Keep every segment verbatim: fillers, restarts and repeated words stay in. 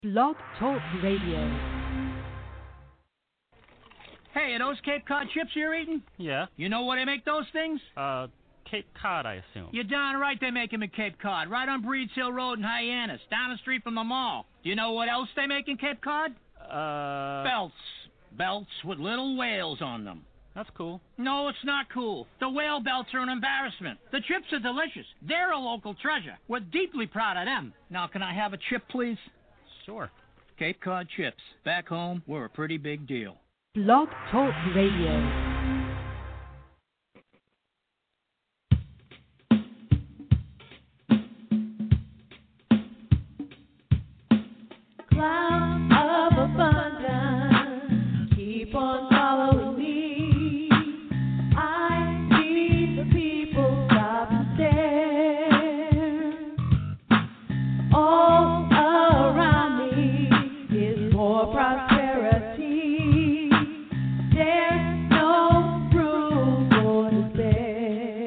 Blog Talk Radio. Hey, are those Cape Cod chips you're eating? Yeah. You know where they make those things? Uh, Cape Cod, I assume. You're darn right they make them in Cape Cod, right on Breeds Hill Road in Hyannis, down the street from the mall. Do you know what else they make in Cape Cod? Uh... Belts. Belts with little whales on them. That's cool. No, it's not cool. The whale belts are an embarrassment. The chips are delicious. They're a local treasure. We're deeply proud of them. Now, can I have a chip, please? Sure. Cape Cod chips. Back home, we're a pretty big deal. Blog Talk Radio. Cloud of abundance, keep on following me. I see the people stop and stare. All around me is more prosperity. There's no room for despair.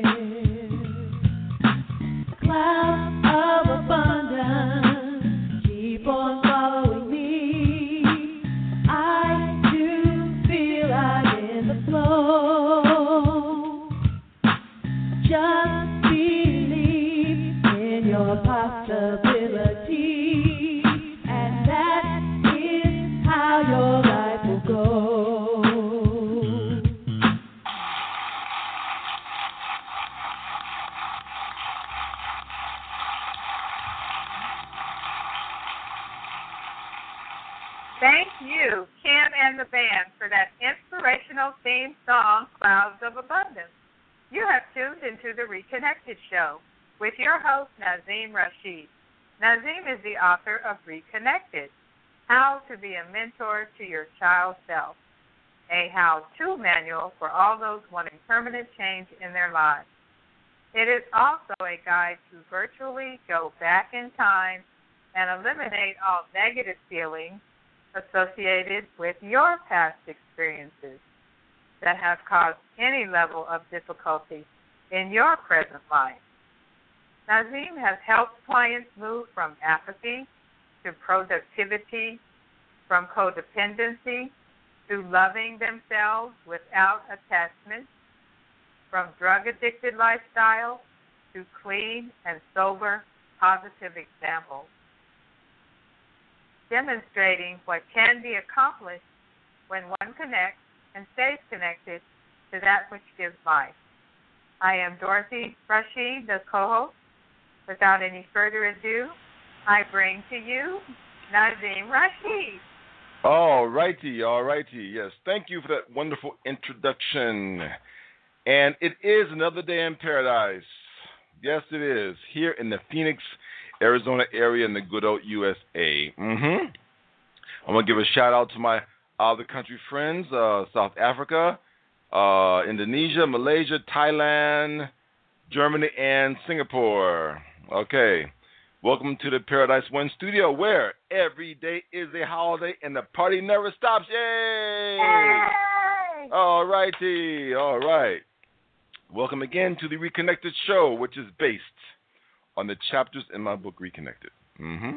Cloud of abundance, keep on following me. I do feel I'm in the flow. Just believe in your possibility, and that is how your life will go. Thank you, Kim and the band, for that inspirational theme song, Clouds of Abundance. You have tuned into the Reconnected Show with your host, Nazim Rashid. Nazim is the author of Reconnected, How to Be a Mentor to Your Child Self, a how-to manual for all those wanting permanent change in their lives. It is also a guide to virtually go back in time and eliminate all negative feelings associated with your past experiences that have caused any level of difficulty in your present life. Nazim has helped clients move from apathy to productivity, from codependency to loving themselves without attachment, from drug-addicted lifestyle to clean and sober, positive examples, demonstrating what can be accomplished when one connects and stays connected to that which gives life. I am Dorothy Rashid, the co-host. Without any further ado, I bring to you Nazim Rashid. All righty, all righty. Yes, thank you for that wonderful introduction. And it is another day in paradise. Yes, it is. Here in the Phoenix, Arizona area in the good old U S A. Mm-hmm. I'm going to give a shout-out to my other country friends, uh, South Africa, uh, Indonesia, Malaysia, Thailand, Germany, and Singapore. Okay. Welcome to the Paradise One studio, where every day is a holiday and the party never stops. Yay! Hey! All righty. All right. Welcome again to the Reconnected Show, which is based on the chapters in my book, Reconnected. Mm-hmm.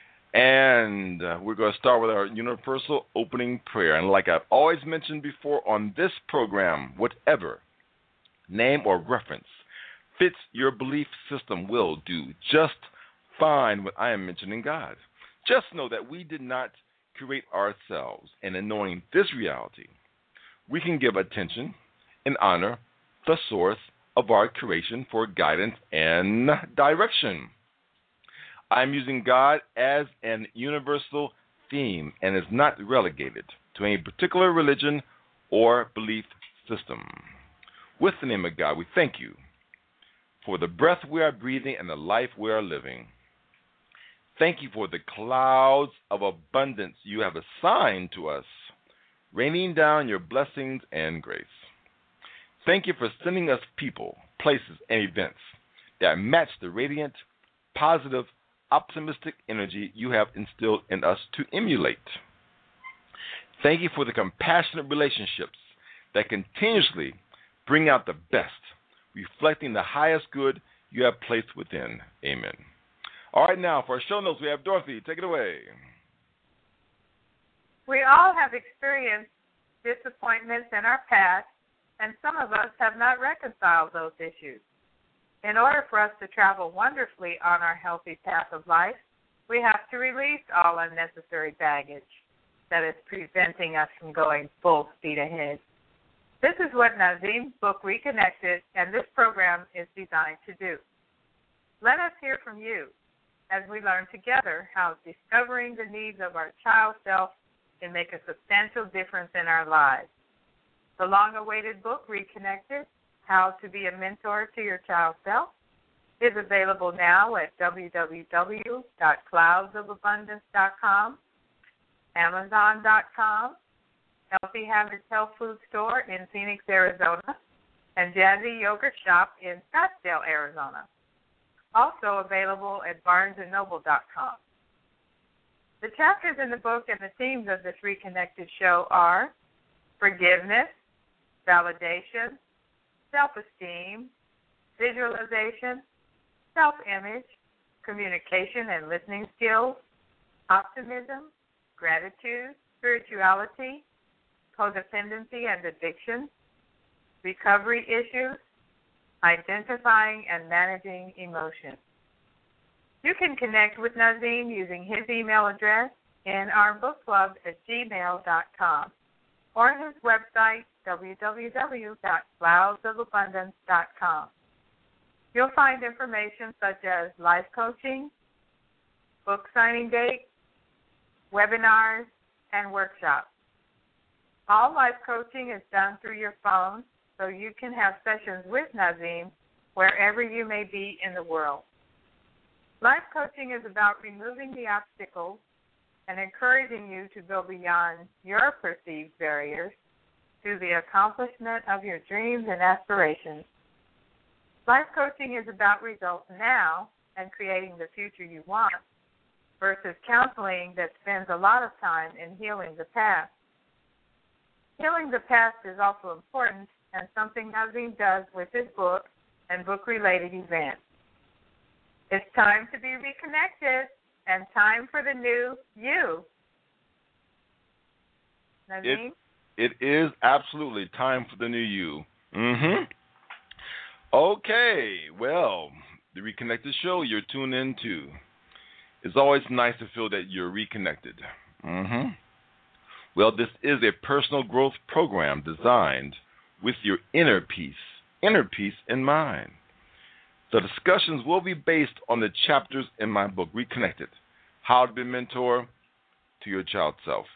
And uh, we're going to start with our universal opening prayer. And like I've always mentioned before on this program, whatever name or reference fits your belief system will do just fine when I am mentioning God. Just know that we did not create ourselves, and in knowing this reality, we can give attention and honor the source of our creation for guidance and direction. I'm using God as an universal theme and is not relegated to any particular religion or belief system. With the name of God, we thank you for the breath we are breathing and the life we are living. Thank you for the clouds of abundance you have assigned to us, raining down your blessings and grace. Thank you for sending us people, places, and events that match the radiant, positive, optimistic energy you have instilled in us to emulate. Thank you for the compassionate relationships that continuously bring out the best, reflecting the highest good you have placed within. Amen. All right, now, for our show notes, we have Dorothy. Take it away. We all have experienced disappointments in our past, and some of us have not reconciled those issues. In order for us to travel wonderfully on our healthy path of life, we have to release all unnecessary baggage that is preventing us from going full speed ahead. This is what Nazeem's book, Reconnected, and this program is designed to do. Let us hear from you as we learn together how discovering the needs of our child self can make a substantial difference in our lives. The long-awaited book, Reconnected, How to Be a Mentor to Your Child Self, is available now at w w w dot clouds of abundance dot com, amazon dot com, Healthy Habits Health Food Store in Phoenix, Arizona, and Jazzy Yogurt Shop in Scottsdale, Arizona. Also available at barnes and noble dot com. The chapters in the book and the themes of this Reconnected show are forgiveness, validation, self-esteem, visualization, self-image, communication and listening skills, optimism, gratitude, spirituality, codependency and addiction, recovery issues, identifying and managing emotions. You can connect with Nazeem using his email address in our book club at gmail dot com or his website, w w w dot clouds of abundance dot com. You'll find information such as life coaching, book signing dates, webinars, and workshops. All life coaching is done through your phone, so you can have sessions with Nazeem wherever you may be in the world. Life coaching is about removing the obstacles and encouraging you to go beyond your perceived barriers to the accomplishment of your dreams and aspirations. Life coaching is about results now and creating the future you want versus counseling that spends a lot of time in healing the past. Healing the past is also important and something Nazeem does with his book and book-related events. It's time to be reconnected and time for the new you. Nazeem? It, it is absolutely time for the new you. Mm-hmm. Okay, well, the Reconnected show you're tuned into. It's always nice to feel that you're reconnected. Mm-hmm. Well, this is a personal growth program designed with your inner peace, inner peace in mind. The discussions will be based on the chapters in my book, Reconnected, How to Be a Mentor to Your Child Self.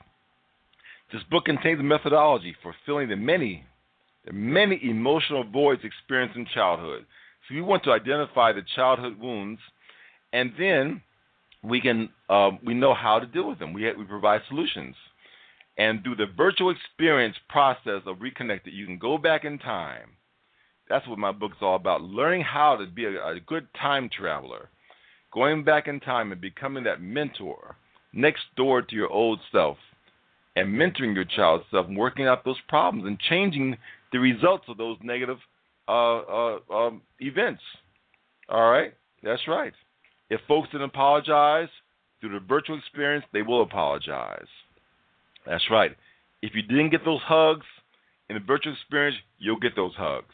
This book contains a methodology for filling the many, the many emotional voids experienced in childhood. So we want to identify the childhood wounds, and then we can uh, we know how to deal with them. We we provide solutions. And through the virtual experience process of Reconnected, you can go back in time. That's what my book's all about, learning how to be a, a good time traveler, going back in time and becoming that mentor next door to your old self and mentoring your child self and working out those problems and changing the results of those negative uh, uh, um, events. All right? That's right. If folks didn't apologize through the virtual experience, they will apologize. That's right. If you didn't get those hugs in the virtual experience, you'll get those hugs.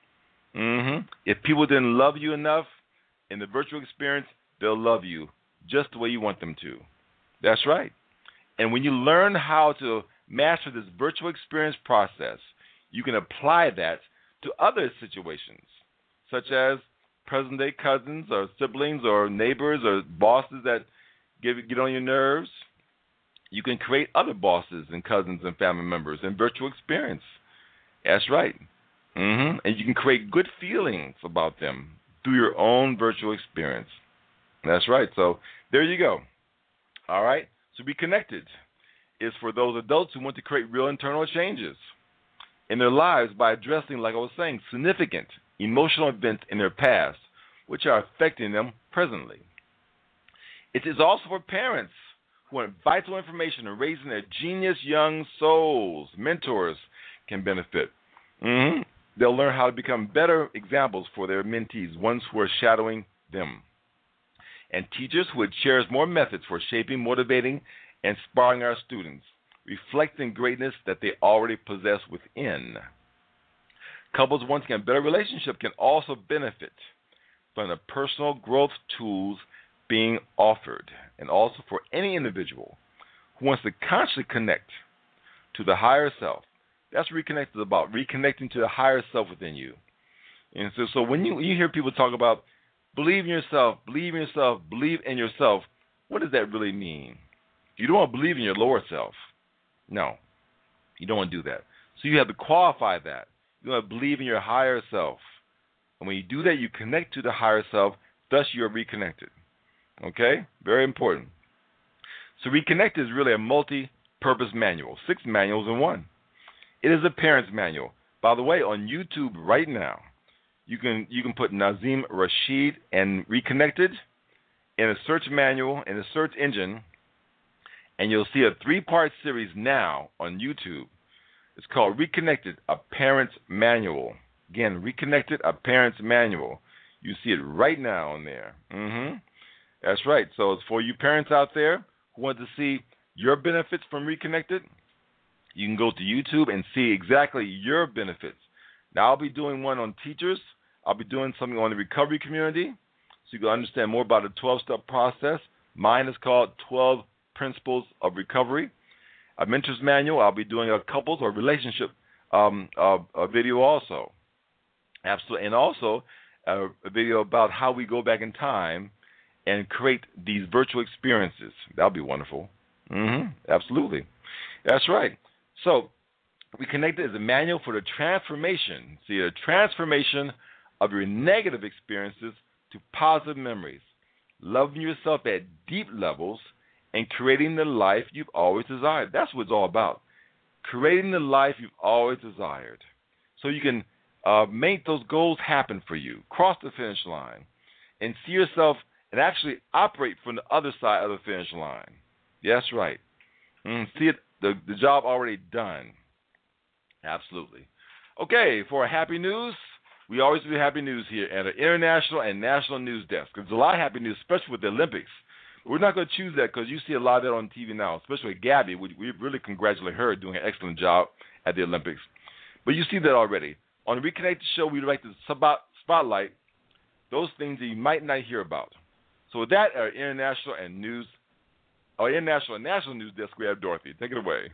Mm-hmm. If people didn't love you enough in the virtual experience, they'll love you just the way you want them to. That's right. And when you learn how to master this virtual experience process, you can apply that to other situations, such as present-day cousins or siblings or neighbors or bosses that get, get on your nerves. You can create other bosses and cousins and family members in virtual experience. That's right. Mm-hmm. And you can create good feelings about them through your own virtual experience. That's right. So there you go. All right. So Reconnected is for those adults who want to create real internal changes in their lives by addressing, like I was saying, significant emotional events in their past which are affecting them presently. It is also for parents who want vital information in raising their genius young souls. Mentors can benefit. Mm-hmm. They'll learn how to become better examples for their mentees, ones who are shadowing them. And teachers who would cherish more methods for shaping, motivating, and inspiring our students. reflecting greatness that they already possess within. Couples wanting a better relationship can also benefit from the personal growth tools being offered, and also for any individual who wants to consciously connect to the higher self. That's what Reconnect is about, reconnecting to the higher self within you. And so, so when you, you hear people talk about believe in yourself, believe in yourself, believe in yourself, what does that really mean? You don't want to believe in your lower self. No, you don't want to do that. So you have to qualify that. You want to believe in your higher self. And when you do that, you connect to the higher self, thus you are reconnected. Okay? Very important. So Reconnect is really a multi-purpose manual, six manuals in one. It is a parent's manual. By the way, on YouTube right now, you can you can put Nazim Rashid and Reconnected in a search manual, in a search engine, and you'll see a three-part series now on YouTube. It's called Reconnected, a Parent's Manual. Again, Reconnected, a Parent's Manual. You see it right now on there. Mm-hmm. That's right. So it's for you parents out there who want to see your benefits from Reconnected. You can go to YouTube and see exactly your benefits. Now, I'll be doing one on teachers. I'll be doing something on the recovery community, so you can understand more about the twelve-step process. Mine is called twelve Principles of Recovery. A mentor's manual, I'll be doing a couples or relationship um, uh, a video also. Absolutely. And also uh, a video about how we go back in time and create these virtual experiences. That'll be wonderful. Mm-hmm. Absolutely. That's right. So Reconnected is a manual for the transformation, see, the transformation of your negative experiences to positive memories, loving yourself at deep levels, and creating the life you've always desired. That's what it's all about, creating the life you've always desired. So you can uh, make those goals happen for you, cross the finish line, and see yourself and actually operate from the other side of the finish line. Yeah, that's right. Mm, see it, the, the job already done. Absolutely. Okay, for happy news, we always do happy news here at an international and national news desk. There's a lot of happy news, especially with the Olympics. We're not going to choose that because you see a lot of that on T V now, especially with Gabby. We, we really congratulate her doing an excellent job at the Olympics. But you see that already. On the Reconnected Show, we'd like to spotlight those things that you might not hear about. So with that, our international and news, our international and national news desk, we have Dorothy. Take it away.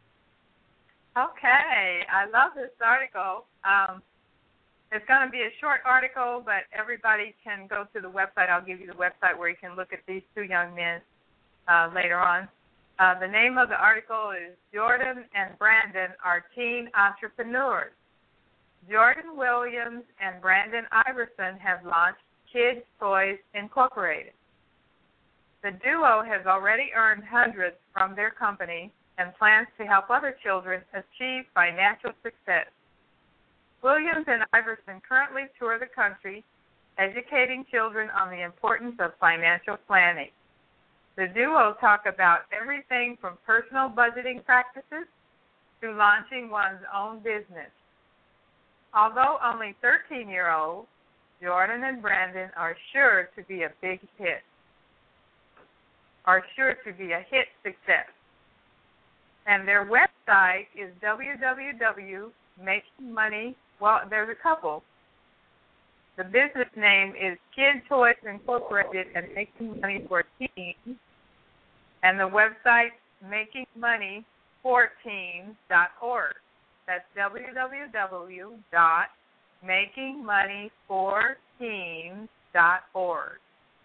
Okay, I love this article. Um, it's going to be a short article, but everybody can go to the website. I'll give you the website where you can look at these two young men uh, later on. Uh, the name of the article is Jordan and Brandon Are Teen Entrepreneurs. Jordan Williams and Brandon Iverson have launched Kids Toys Incorporated. The duo has already earned hundreds from their company and plans to help other children achieve financial success. Williams and Iverson currently tour the country, educating children on the importance of financial planning. The duo talk about everything from personal budgeting practices to launching one's own business. Although only thirteen-year-olds, Jordan and Brandon are sure to be a big hit, are sure to be a hit success. And their website is w w w dot making money. Well, there's a couple. The business name is Kid Toys Incorporated and Making Money for Teens. And the website, making money for teens dot org. That's w w w dot making money for teens dot org.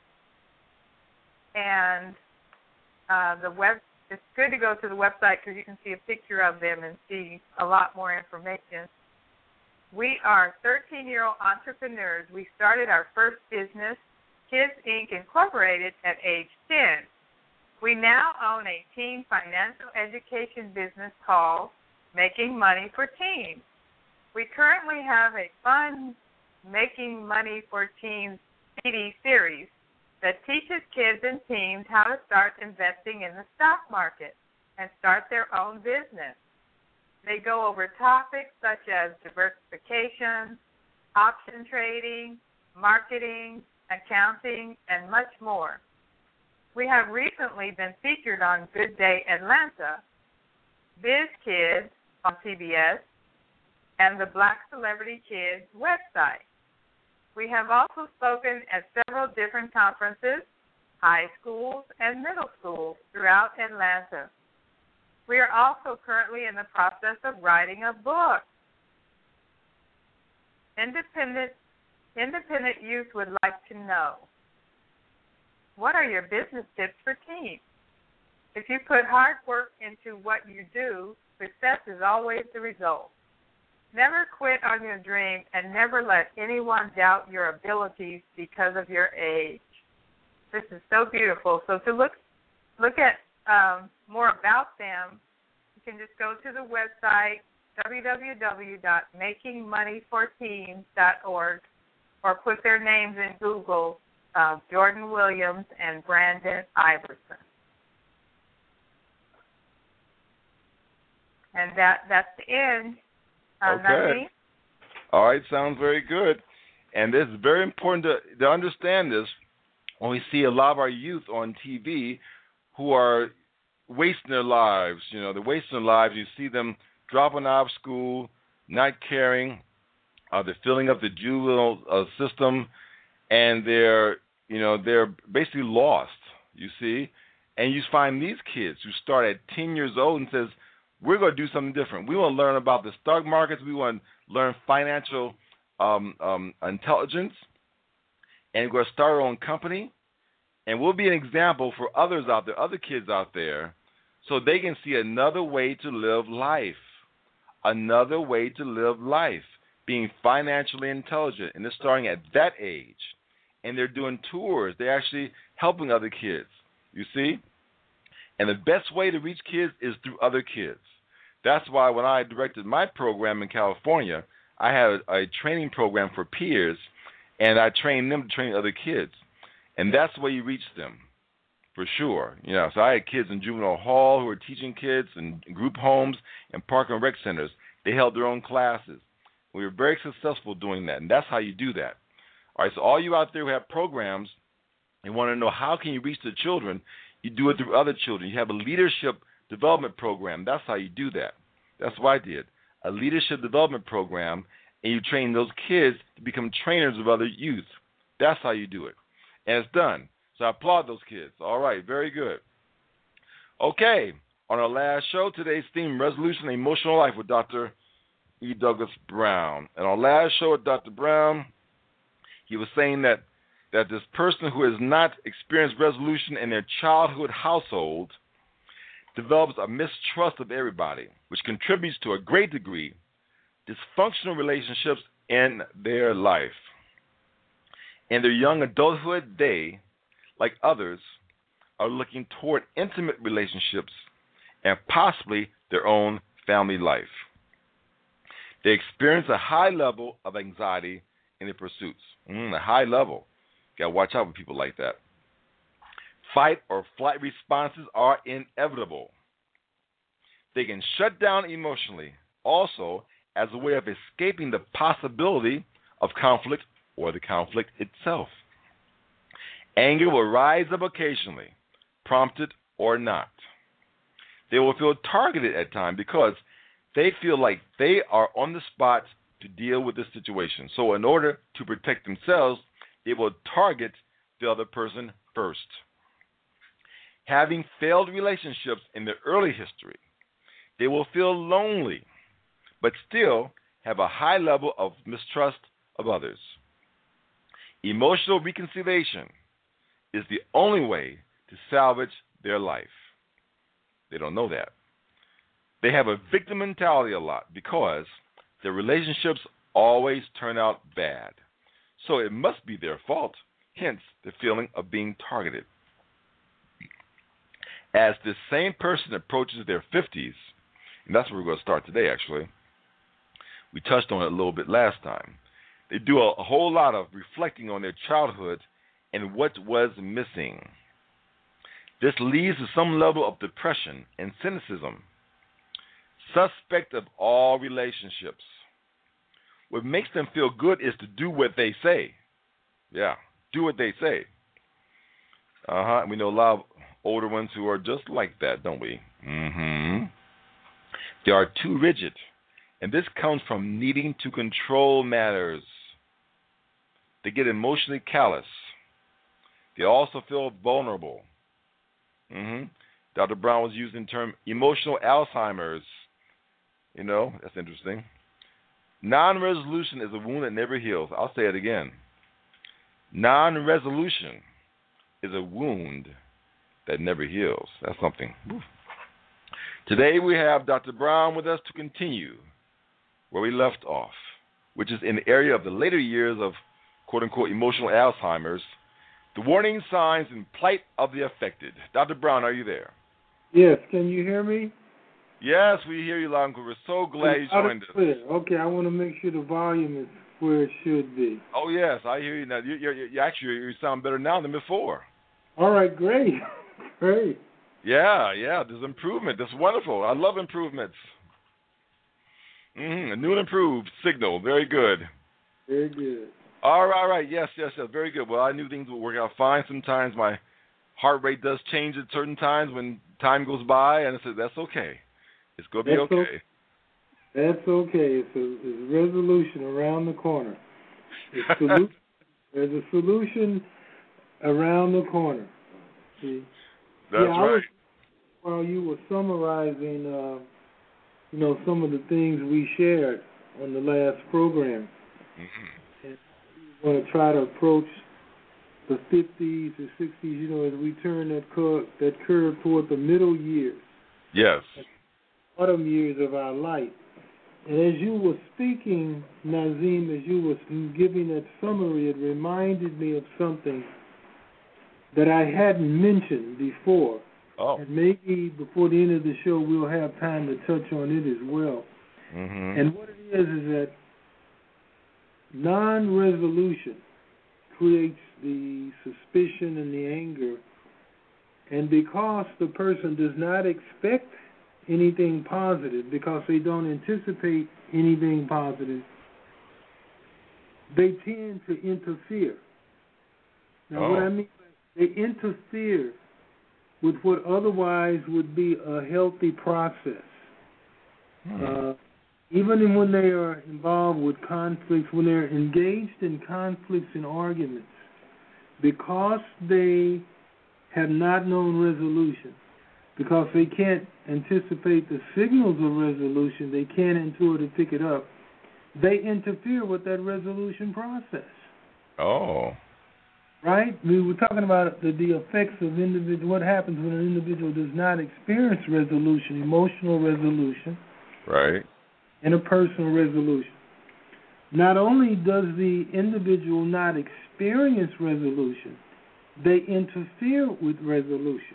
And uh, the web, it's good to go to the website because you can see a picture of them and see a lot more information. We are thirteen-year-old entrepreneurs. We started our first business, Kids Incorporated. Incorporated, at age ten. We now own a teen financial education business called Making Money for Teens. We currently have a fun Making Money for Teens C D series that teaches kids and teens how to start investing in the stock market and start their own business. They go over topics such as diversification, option trading, marketing, accounting, and much more. We have recently been featured on Good Day Atlanta, Biz Kids on P B S, and the Black Celebrity Kids website. We have also spoken at several different conferences, high schools, and middle schools throughout Atlanta. We are also currently in the process of writing a book. Independent, independent youth would like to know, what are your business tips for teens? If you put hard work into what you do, success is always the result. Never quit on your dream and never let anyone doubt your abilities because of your age. This is so beautiful. So to look look at um, more about them, you can just go to the website w w w dot making money for teens dot org or put their names in Google, uh, Jordan Williams and Brandon Iverson. And that that's the end. Uh, Okay. Nazeem? All right, sounds very good. And this is very important to, to understand this when we see a lot of our youth on T V who are wasting their lives. You know, they're wasting their lives. You see them dropping out of school, not caring. Uh, they're filling up the juvenile uh, system, and they're, you know, they're basically lost, you see. And you find these kids who start at ten years old and says, we're going to do something different. We want to learn about the stock markets. We want to learn financial um, um, intelligence. And we're going to start our own company. And we'll be an example for others out there, other kids out there, so they can see another way to live life. Another way to live life, being financially intelligent. And they're starting at that age. And they're doing tours. They're actually helping other kids, you see. And the best way to reach kids is through other kids. That's why when I directed my program in California, I had a, a training program for peers, and I trained them to train other kids. And that's the way you reach them, for sure. You know, so I had kids in juvenile hall who were teaching kids in group homes and park and rec centers. They held their own classes. We were very successful doing that, and that's how you do that. All right, so all you out there who have programs and want to know how can you reach the children, you do it through other children. You have a leadership development program. That's how you do that. That's what I did, a leadership development program, and you train those kids to become trainers of other youth. That's how you do it. And it's done. So I applaud those kids. All right, very good. Okay, on our last show, today's theme, Resolution and Emotional Life with Doctor E. Douglas Brown. And our last show with Doctor Brown, he was saying that that this person who has not experienced resolution in their childhood household develops a mistrust of everybody, which contributes to a great degree dysfunctional relationships in their life. In their young adulthood, they, like others, are looking toward intimate relationships and possibly their own family life. They experience a high level of anxiety in their pursuits. Mm, a high level. You got to watch out with people like that. Fight or flight responses are inevitable. They can shut down emotionally, also as a way of escaping the possibility of conflict or the conflict itself. Anger will rise up occasionally, prompted or not. They will feel targeted at times because they feel like they are on the spot to deal with the situation. So in order to protect themselves, they will target the other person first. Having failed relationships in their early history, they will feel lonely, but still have a high level of mistrust of others. Emotional reconciliation is the only way to salvage their life. They don't know that. They have a victim mentality a lot because their relationships always turn out bad. So it must be their fault, hence the feeling of being targeted. As this same person approaches their fifties, and that's where we're going to start today, actually. We touched on it a little bit last time. They do a, a whole lot of reflecting on their childhood and what was missing. This leads to some level of depression and cynicism. Suspect of all relationships. What makes them feel good is to do what they say. Yeah, do what they say. Uh-huh. We know a lot of older ones who are just like that, don't we? Mm-hmm. They are too rigid, and this comes from needing to control matters. They get emotionally callous. They also feel vulnerable. Mm-hmm. Doctor Brown was using the term emotional Alzheimer's. You know, that's interesting. Non-resolution is a wound that never heals. I'll say it again. Non-resolution is a wound that never heals. That's something. Oof. Today we have Doctor Brown with us to continue where we left off, which is in the area of the later years of quote-unquote emotional Alzheimer's, the warning signs and plight of the affected. Doctor Brown, are you there? Yes, can you hear me? Yes, we hear you loud and clear. We're so glad you joined us. Okay, I want to make sure the volume is where it should be. Oh, yes, I hear you now. You, you, you actually you sound better now than before. All right, great. Great. Yeah, yeah, there's improvement. That's wonderful. I love improvements. Mm-hmm. A new and improved signal. Very good. Very good. All right, all right. Yes, yes, yes. Very good. Well, I knew things would work out fine. Sometimes my heart rate does change at certain times when time goes by, and I said, that's okay. It's going to be that's okay. okay. That's okay. It's a, it's a resolution around the corner. Solu- There's a solution around the corner. See? That's yeah, right. Was, while you were summarizing, uh, you know, some of the things we shared on the last program, mm-hmm. and we want to try to approach the fifties or sixties, you know, as we turn that curve, that curve toward the middle years. Yes. Autumn years of our life. And as you were speaking, Nazim, as you were giving that summary, it reminded me of something that I hadn't mentioned before. Oh. And maybe before the end of the show, we'll have time to touch on it as well. Mm-hmm. And what it is is that non-resolution creates the suspicion and the anger. And because the person does not expect anything positive, because they don't anticipate anything positive, they tend to interfere. Now, oh. what I mean by they interfere with what otherwise would be a healthy process. Hmm. Uh, even when they are involved with conflicts, when they're engaged in conflicts and arguments, because they have not known resolution, because they can't anticipate the signals of resolution, they can't intuit to pick it up, they interfere with that resolution process. Oh. Right? We were talking about the, the effects of individual, what happens when an individual does not experience resolution, emotional resolution, right, interpersonal resolution. Not only does the individual not experience resolution, they interfere with resolution.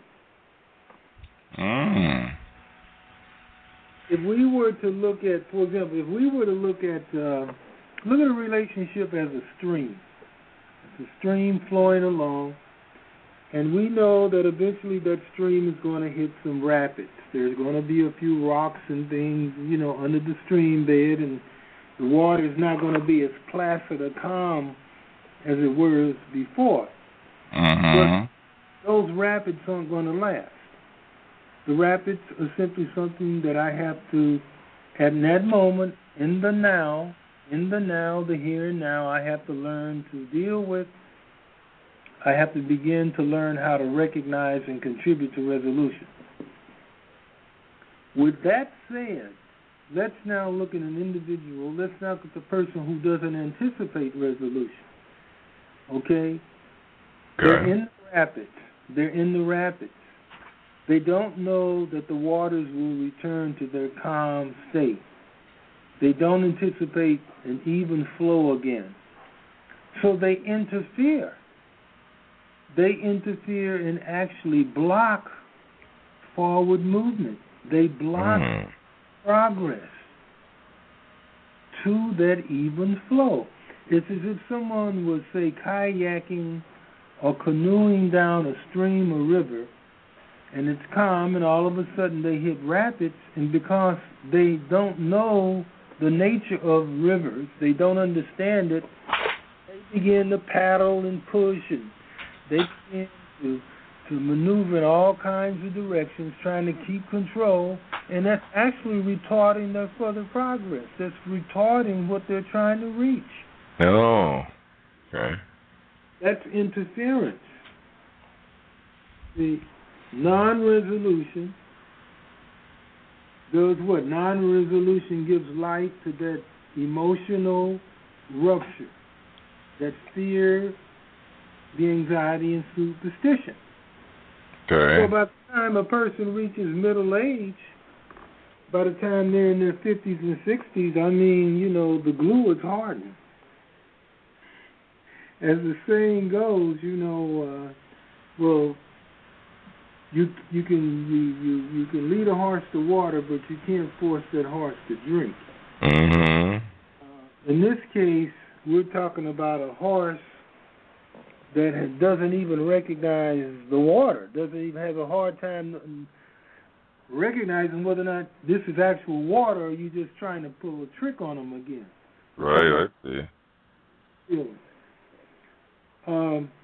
Mm. If we were to look at, for example, if we were to look at uh, look at a relationship as a stream, it's a stream flowing along, and we know that eventually that stream is going to hit some rapids. There's going to be a few rocks and things, you know, under the stream bed, and the water is not going to be as placid or calm as it was before. Mm-hmm. But those rapids aren't going to last. The rapids are simply something that I have to, at that moment, in the now, in the now, the here and now, I have to learn to deal with. I have to begin to learn how to recognize and contribute to resolution. With that said, let's now look at an individual. Let's now look at the person who doesn't anticipate resolution. Okay? Okay. They're in the rapids. They're in the rapids. They don't know that the waters will return to their calm state. They don't anticipate an even flow again. So they interfere. They interfere and actually block forward movement. They block mm. progress to that even flow. It's as if someone was, say, kayaking or canoeing down a stream or river, and it's calm, and all of a sudden they hit rapids, and because they don't know the nature of rivers, they don't understand it, they begin to paddle and push, and they begin to to maneuver in all kinds of directions, trying to keep control, and that's actually retarding their further progress. That's retarding what they're trying to reach. Oh, okay. That's interference. The non-resolution does what? Non-resolution gives life to that emotional rupture, that fear, the anxiety, and superstition. Okay. So by the time a person reaches middle age, by the time they're in their fifties and sixties, I mean, you know, the glue is hardened. As the saying goes, you know, uh, well, you you can you, you you can lead a horse to water, but you can't force that horse to drink. Mm-hmm. Uh, in this case, we're talking about a horse that doesn't even recognize the water, doesn't even have a hard time recognizing whether or not this is actual water or you're just trying to pull a trick on them again. Right, I see. Yeah. Um,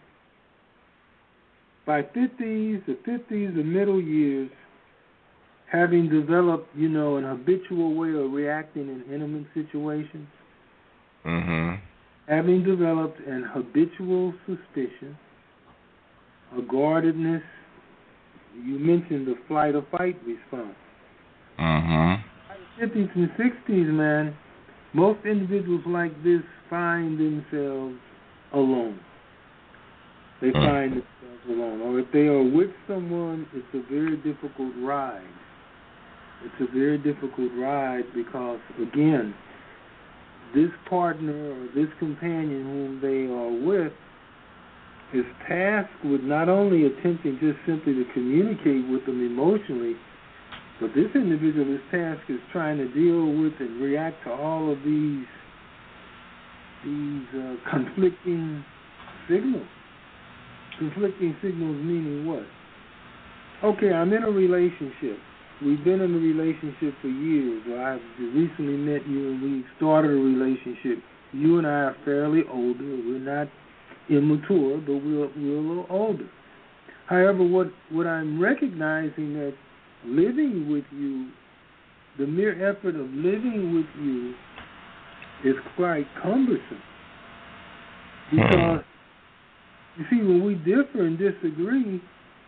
by fifties, the fifties, the middle years, having developed, you know, an habitual way of reacting in intimate situations, mm-hmm. having developed an habitual suspicion, a guardedness. You mentioned the flight or fight response. Mm-hmm. fifties and sixties, man, most individuals like this find themselves alone. They mm-hmm. find themselves alone. Or if they are with someone, it's a very difficult ride. It's a very difficult ride because, again, this partner or this companion whom they are with is tasked with not only attempting just simply to communicate with them emotionally, but this individual, this task is trying to deal with and react to all of these these uh, conflicting signals. Conflicting signals meaning what? Okay, I'm in a relationship. We've been in a relationship for years. Or I've recently met you and we started a relationship. You and I are fairly older. We're not immature, but we're, we're a little older. However, what, what I'm recognizing that living with you, the mere effort of living with you is quite cumbersome. Because, you see, when we differ and disagree,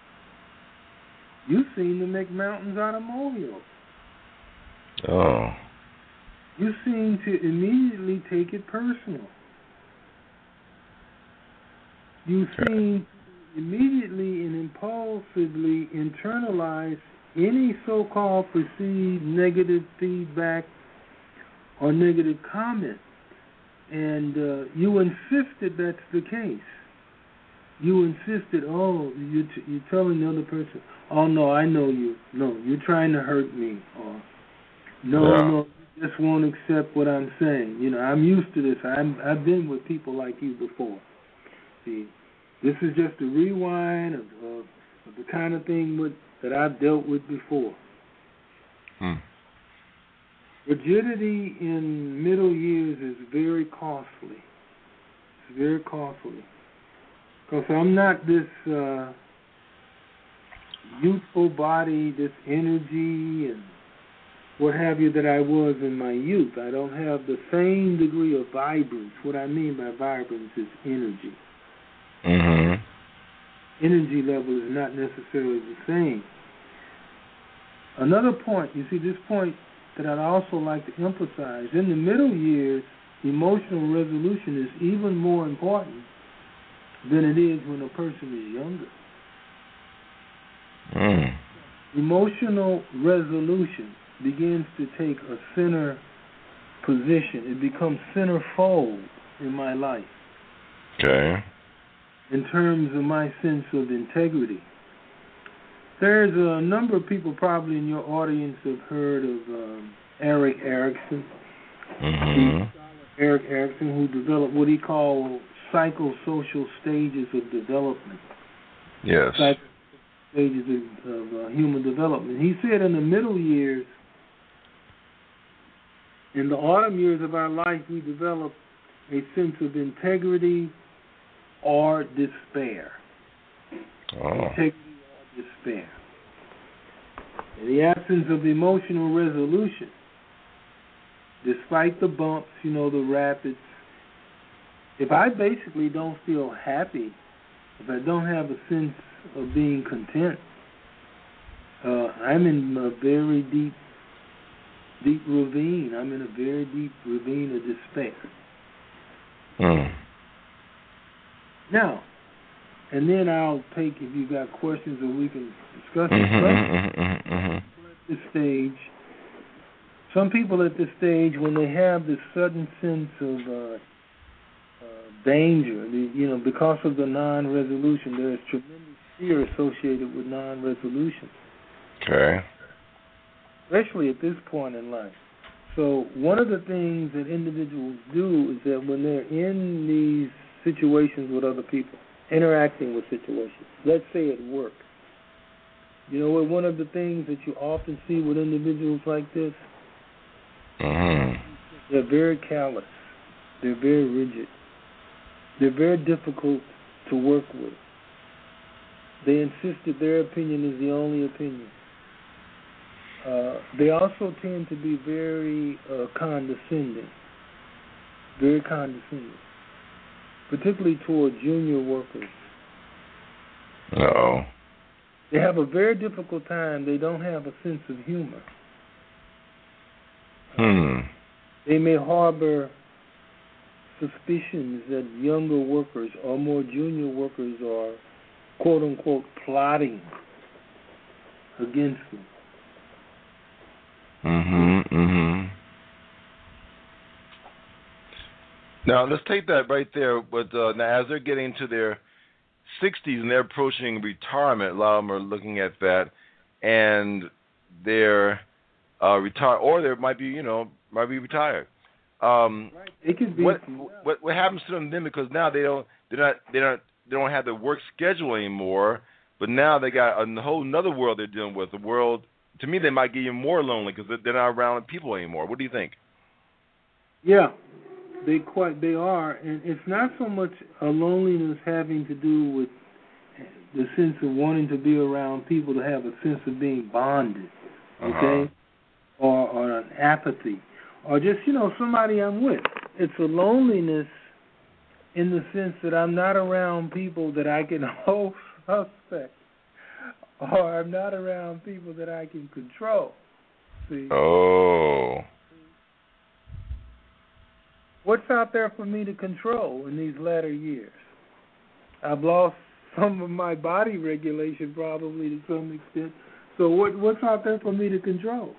you seem to make mountains out of molehills. Oh. You seem to immediately take it personal. You seem to immediately and impulsively internalize any so-called perceived negative feedback or negative comment. And uh, you insist that that's the case. You insisted, oh, you're, t- you're telling the other person, oh, no, I know you. No, you're trying to hurt me. Or, no, yeah. no, you just won't accept what I'm saying. You know, I'm used to this. I'm, I've been with people like you before. See, this is just a rewind of, of, of the kind of thing with, that I've dealt with before. Hmm. Rigidity in middle years is very costly. It's very costly. Because I'm not this uh, youthful body, this energy and what have you that I was in my youth. I don't have the same degree of vibrance. What I mean by vibrance is energy. Mm-hmm. Energy level is not necessarily the same. Another point, you see, this point that I'd also like to emphasize, in the middle years, emotional resolution is even more important than it is when a person is younger. Mm. Emotional resolution begins to take a center position. It becomes centerfold in my life. Okay. In terms of my sense of integrity. There's a number of people probably in your audience have heard of um, Erik Erikson. Mm-hmm. Erik Erikson, who developed what he called psychosocial stages of development. Yes. Psych- stages of, of uh, human development. He said in the middle years, in the autumn years of our life, we develop a sense of integrity or despair. Oh. integrity or despair. In the absence of emotional resolution, despite the bumps, you know, the rapids, if I basically don't feel happy, if I don't have a sense of being content, uh, I'm in a very deep, deep ravine. I'm in a very deep ravine of despair. Mm. Now, and then I'll take, if you got questions, or we can discuss it. Mm-hmm, But mm-hmm, mm-hmm. at this stage, some people at this stage, when they have this sudden sense of uh, uh, danger, the, you know, because of the non-resolution, there is tremendous fear associated with non-resolution. Okay. Especially at this point in life. So one of the things that individuals do is that when they're in these situations with other people, interacting with situations, let's say at work, you know what, one of the things that you often see with individuals like this, Mm-hmm. they're very callous, they're very rigid, they're very difficult to work with. They insist that their opinion is the only opinion. Uh, they also tend to be very uh, condescending, very condescending, particularly toward junior workers. Uh-oh. They have a very difficult time. They don't have a sense of humor. Hmm. They may harbor suspicions that younger workers or more junior workers are, quote-unquote, plotting against them. Mm-hmm, mm-hmm. Now, let's take that right there. But uh, now, as they're getting to their sixties and they're approaching retirement, a lot of them are looking at that, and they're uh, retired, or they might be, you know, might be retired. Um, Right. It could be. what, what what happens to them then? Because now they don't they're not they don't they don't have the work schedule anymore. But now they got a whole another world they're dealing with. The world, to me, they might get even more lonely because they're not around people anymore. What do you think? Yeah, they quite they are, and it's not so much a loneliness having to do with the sense of wanting to be around people, to have a sense of being bonded, okay, Uh-huh. or or an apathy, or just, you know, somebody I'm with. It's a loneliness in the sense that I'm not around people that I can hold suspect, or I'm not around people that I can control. See? Oh. What's out there for me to control in these latter years? I've lost some of my body regulation probably to some extent. So what what's out there for me to control?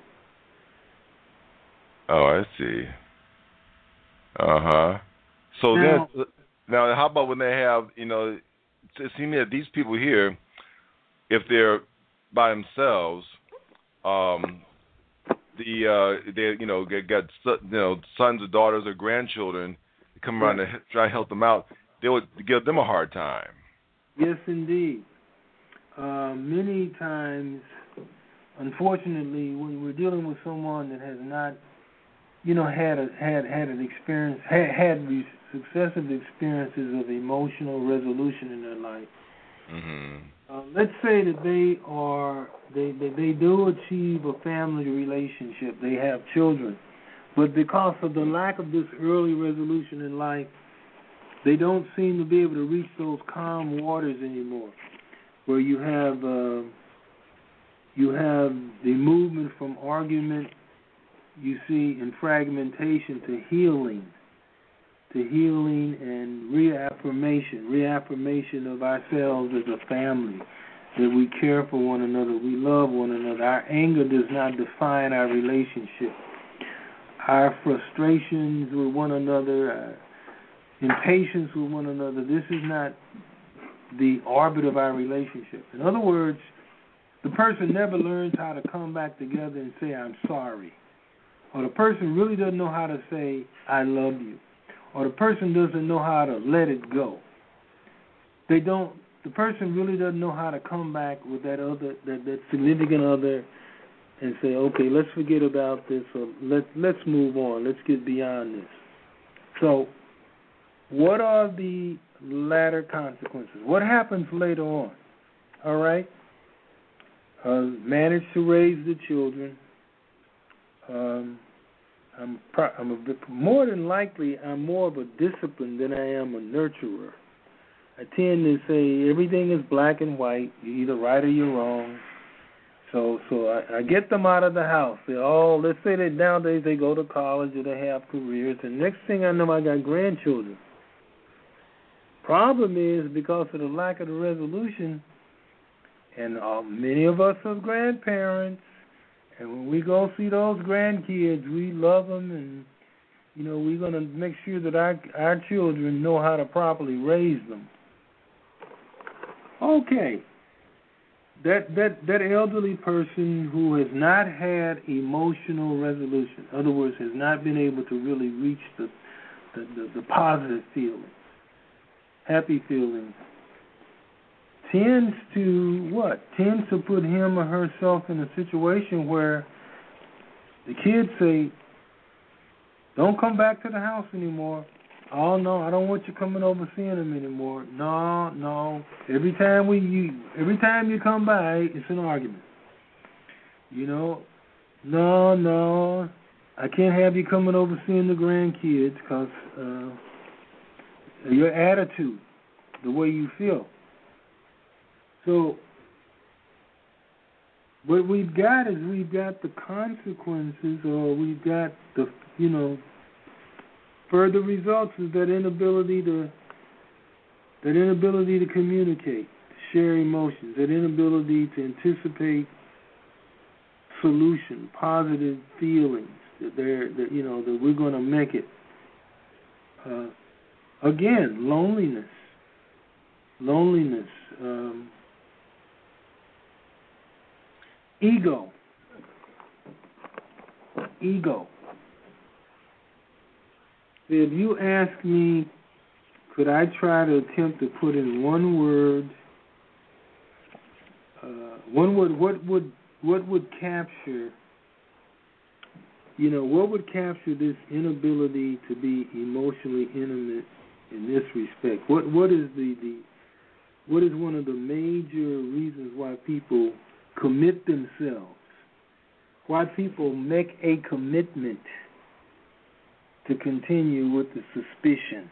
Oh, I see. Uh-huh. So Now- then, now how about when they have, you know, it seems that these people here, if they're by themselves, um, the uh, they you know they got you know sons or daughters or grandchildren come around to try to help them out, they would give them a hard time. Yes, indeed. Uh, many times, unfortunately, when we're dealing with someone that has not, you know, had a, had had an experience, had, had re- successive experiences of emotional resolution in their life. Mm-hmm. Uh, let's say that they are they, they they do achieve a family relationship. They have children, but because of the lack of this early resolution in life, they don't seem to be able to reach those calm waters anymore, where you have uh, you have the movement from argument, you see, and fragmentation to healing, to healing and reaffirmation, reaffirmation of ourselves as a family, that we care for one another, we love one another. Our anger does not define our relationship. Our frustrations with one another, our impatience with one another, this is not the orbit of our relationship. In other words, the person never learns how to come back together and say, I'm sorry. Or the person really doesn't know how to say, I love you. Or the person doesn't know how to let it go. They don't, the person really doesn't know how to come back with that other, that, that significant other and say, okay, let's forget about this, or let, let's move on, let's get beyond this. So, what are the latter consequences? What happens later on? all right, uh, manage to raise the children. Um, I'm, pro- I'm a bit, more than likely, I'm more of a discipline than I am a nurturer. I tend to say everything is black and white. You're either right or you're wrong. So, so I, I get them out of the house. They all, let's say that nowadays they go to college or they have careers, and next thing I know, I got grandchildren. Problem is, because of the lack of the resolution, and uh, many of us are grandparents, and when we go see those grandkids, we love them, and you know we're going to make sure that our our children know how to properly raise them. Okay. That, that that elderly person who has not had emotional resolution, in other words, has not been able to really reach the the, the, the positive feelings, happy feelings, tends to what? Tends to put him or herself in a situation where the kids say, don't come back to the house anymore. Oh, no, I don't want you coming over seeing them anymore. No, no. Every time we, you, every time you come by, it's an argument. You know, no, no, I can't have you coming over seeing the grandkids because uh, your attitude, the way you feel. So what we've got is we've got the consequences, or we've got the, you know, further results is that inability to that inability to communicate, to share emotions, that inability to anticipate solution, positive feelings that they're that you know that we're going to make it. Uh, again, loneliness, loneliness, um, ego, ego. If you ask me, could I try to attempt to put in one word, uh, one word, what would what would capture, you know, what would capture this inability to be emotionally intimate in this respect? What what is the, the what is one of the major reasons why people commit themselves? Why people make a commitment to continue with the suspicion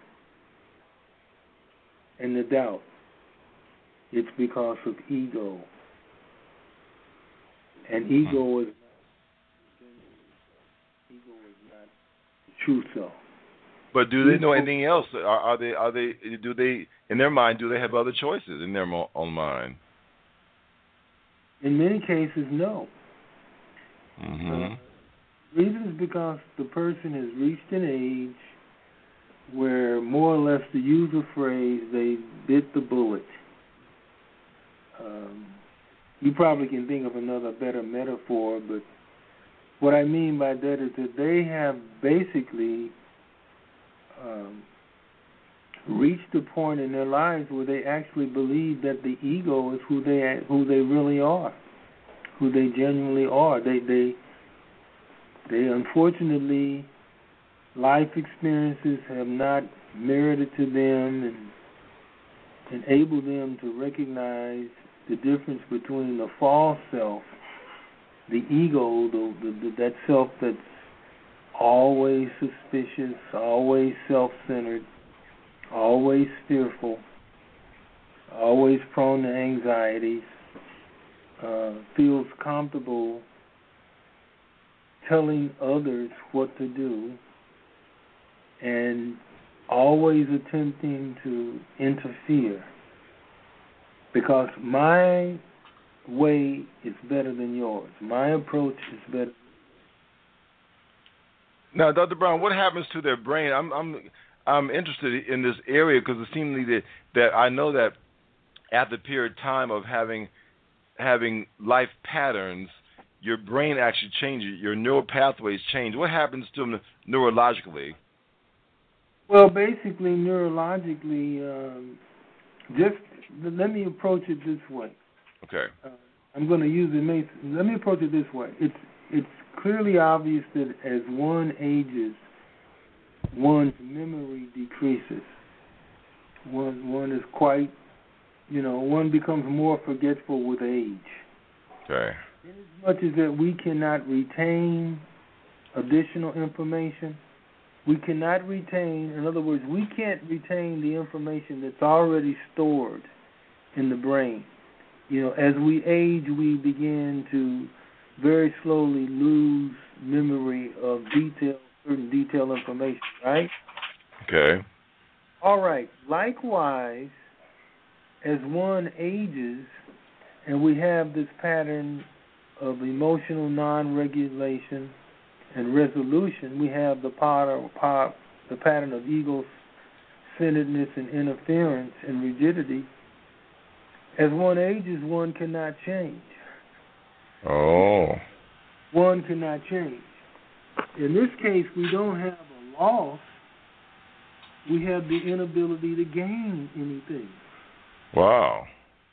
and the doubt? It's because of ego. And ego is ego is not the true self. But do they know anything else? Are, are they? Are they? Do they? In their mind, do they have other choices in their mo- own mind? In many cases, no. Mm-hmm. Uh, reason is because the person has reached an age where, more or less, to use a phrase, they bit the bullet. Um, you probably can think of another better metaphor, but what I mean by that is that they have basically um, reached a point in their lives where they actually believe that the ego is who they who they really are, who they genuinely are. They they they unfortunately, life experiences have not merited to them and enabled them to recognize the difference between the false self, the ego, the, the, the that self that's always suspicious, always self-centered, always fearful, always prone to anxieties, uh, feels comfortable telling others what to do, and always attempting to interfere. Because my way is better than yours. My approach is better. Now, Doctor Brown, what happens to their brain? I'm I'm I'm interested in this area because it seems that that I know that at the period of time of having having life patterns, your brain actually changes. Your neural pathways change. What happens to them neurologically? Well, basically, neurologically, um, just let me approach it this way. Okay. Uh, I'm going to use it. Let me approach it this way. It's it's clearly obvious that as one ages, one's memory decreases. One one is quite You know, one becomes more forgetful with age. Okay. As much as that we cannot retain additional information, we cannot retain, in other words, we can't retain the information that's already stored in the brain. You know, as we age, we begin to very slowly lose memory of detail, certain detailed information, right? Okay. All right. Likewise, as one ages, and we have this pattern of emotional non-regulation and resolution, we have the pattern, the pattern of ego-centeredness and interference and rigidity. As one ages, one cannot change. Oh. One cannot change. In this case, we don't have a loss. We have the inability to gain anything. Wow.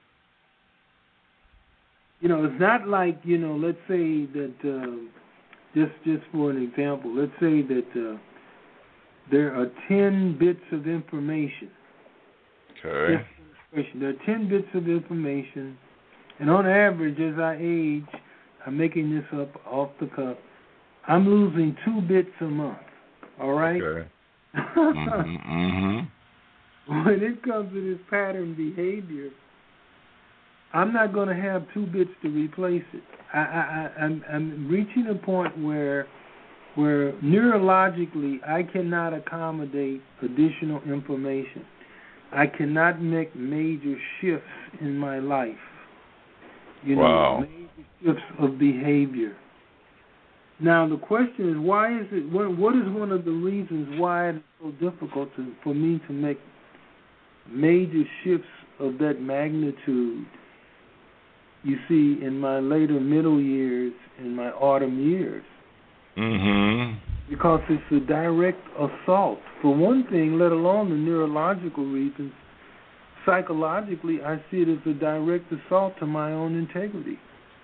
You know, it's not like, you know, let's say that, uh, just just for an example, let's say that uh, there are ten bits of information. Okay. There are ten bits of information, and on average, as I age, I'm making this up off the cuff, I'm losing two bits a month, all right? Okay. mm-hmm, mm-hmm. When it comes to this pattern behavior, I'm not going to have two bits to replace it. I, I, I, I'm, I'm reaching a point where, where neurologically I cannot accommodate additional information. I cannot make major shifts in my life. You know, wow. major shifts of behavior. Now the question is, why is it? What, what is one of the reasons why it's so difficult to, for me to make major shifts of that magnitude? You see, in my later middle years, in my autumn years. Mm-hmm. Because it's a direct assault. For one thing, let alone the neurological reasons, psychologically, I see it as a direct assault to my own integrity.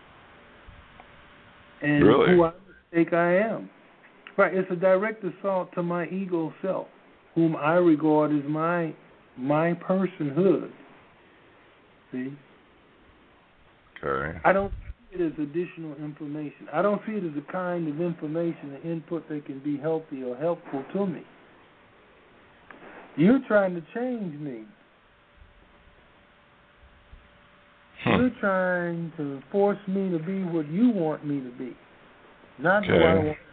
And really? who I think I am. Right, it's a direct assault to my ego self, whom I regard as my my personhood. See? Okay. I don't see it as additional information. I don't see it as a kind of information, an input that can be healthy or helpful to me. You're trying to change me. Hmm. You're trying to force me to be what you want me to be, not okay. who I want.